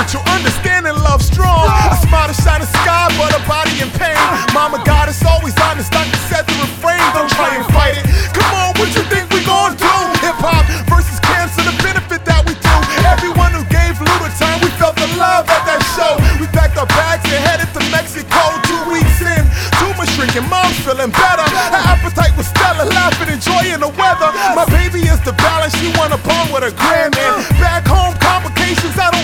mutual understanding, love strong. A smile to shine the sky, but a body in pain. Mama goddess always honest, Dr. said the refrain. Don't try and fight it. Come on, what you think we gon' do? Hip-hop versus cancer, the benefit that we do. Everyone who gave Lou the time, we felt the love at that show. We packed our bags and headed to Mexico. 2 weeks in, tumor shrinking, mom's feeling better. Her appetite was stellar, laughing, enjoying the weather. My baby is the balance, she wanna bond with her grandman.